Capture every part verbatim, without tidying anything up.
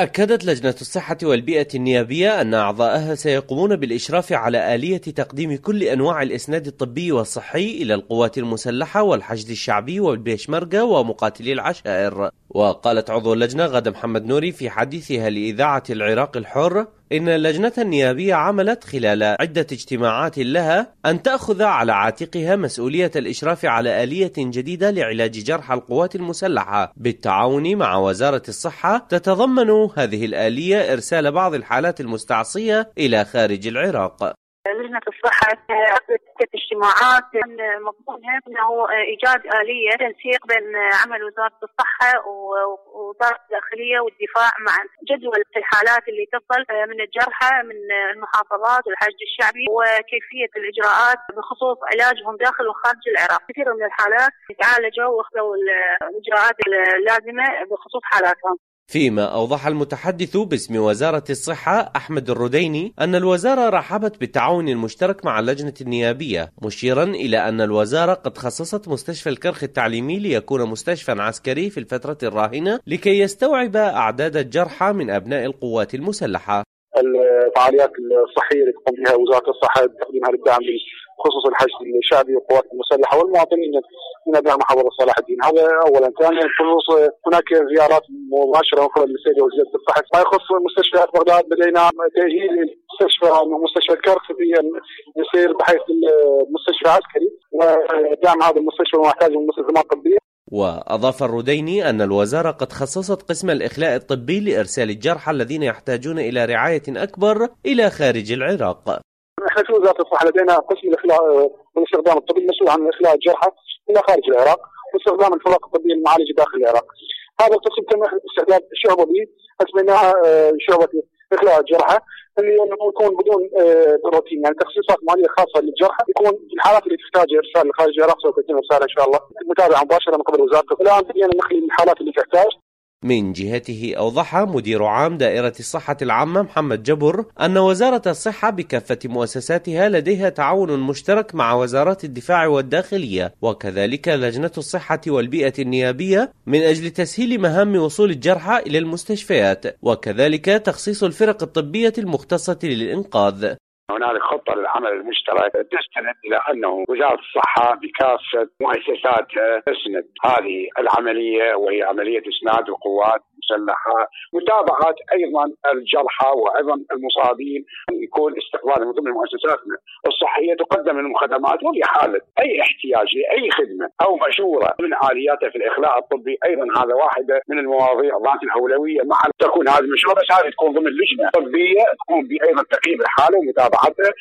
أكدت لجنة الصحة والبيئة النيابية أن أعضاءها سيقومون بالإشراف على آلية تقديم كل أنواع الإسناد الطبي والصحي إلى القوات المسلحة والحشد الشعبي والبيشمركة ومقاتلي العشائر. وقالت عضو اللجنة غادة محمد نوري في حديثها لإذاعة العراق الحر إن اللجنة النيابية عملت خلال عدة اجتماعات لها أن تأخذ على عاتقها مسؤولية الإشراف على آلية جديدة لعلاج جرحى القوات المسلحة بالتعاون مع وزارة الصحة، تتضمن هذه الآلية إرسال بعض الحالات المستعصية إلى خارج العراق. لجنة الصحة عقدت اجتماعات مضمونها أنه إيجاد آلية تنسيق بين عمل وزارة الصحة ووزارة الداخلية والدفاع مع جدول الحالات اللي تصل من الجرحى من المحافظات والحشد الشعبي وكيفية الإجراءات بخصوص علاجهم داخل وخارج العراق. كثير من الحالات تعالجوا واخذوا الإجراءات اللازمة بخصوص حالاتهم. فيما أوضح المتحدث باسم وزارة الصحة أحمد الرديني أن الوزارة رحبت بالتعاون المشترك مع اللجنة النيابية، مشيرا إلى أن الوزارة قد خصصت مستشفى الكرخ التعليمي ليكون مستشفى عسكري في الفترة الراهنة لكي يستوعب أعداد الجرحى من أبناء القوات المسلحة. الفعاليات الصحية اللي تقوم بها وزارة الصحة تقديمها للدعم بخصوص الحشد الشعبي والقوات المسلحة والمواطنين من أبناء محافظة صلاح الدين. هذا أولا. ثانيا بخصوص هناك زيارات مباشرة من قبل السيد وزير الصحة. ما يخص مستشفيات بغداد بدينا تأهيل مستشفى مستشفى الكرخ في يصير بحيث المستشفى عسكري ودعم هذا المستشفى ومحتاج من مستلزمات طبية. وأضاف الرديني أن الوزارة قد خصصت قسم الإخلاء الطبي لإرسال الجرحى الذين يحتاجون إلى رعاية أكبر إلى خارج العراق. احنا في وزارة الصحة لدينا قسم الإخلاء والاستخدام الطبي المسؤول عن إخلاء الجرحى إلى خارج العراق واستخدام الفرق الطبية المعالجة داخل العراق. هذا القسم تم استعداد شعبة به اسميناها شعبة إخلاء الجرحى اللي يكون بدون روتين، يعني تخصيصات مالية خاصة للجرحى، يكون الحالات اللي تحتاج إرسال لخارج العراق سوف يتم إرسالها إن شاء الله متابعة مباشرة من قبل وزارة الصحة. الآن بدينا نخلي الحالات اللي تحتاج. من جهته أوضح مدير عام دائرة الصحة العامة محمد جبر أن وزارة الصحة بكافة مؤسساتها لديها تعاون مشترك مع وزارات الدفاع والداخلية وكذلك لجنة الصحة والبيئة النيابية من أجل تسهيل مهام وصول الجرحى إلى المستشفيات وكذلك تخصيص الفرق الطبية المختصة للإنقاذ. هنالك خطة للعمل المشترك تستند إلى أنه وزارة الصحة بكافة مؤسساتها تسند هذه العملية وهي عملية إسناد القوات المسلحة، متابعة أيضا الجرحى وأيضا المصابين، يكون استقبال من ضمن مؤسساتنا الصحية تقدم من الخدمات وفي حالة أي احتياج لأي خدمة أو مشورة من آلياتها في الإخلاء الطبي. أيضا هذا واحدة من المواضيع ذات الأولوية مع تكون هذه المشورة، بس هذه تكون ضمن لجنة طبية تقوم بأيضا تقييم الحالة ومتابعة.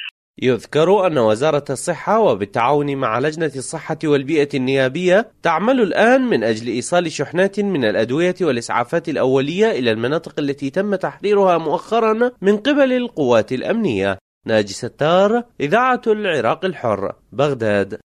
يذكر أن وزارة الصحة وبالتعاون مع لجنة الصحة والبيئة النيابية تعمل الآن من أجل إيصال شحنات من الأدوية والإسعافات الأولية إلى المناطق التي تم تحريرها مؤخرا من قبل القوات الأمنية. ناجي ستار، إذاعة العراق الحر، بغداد.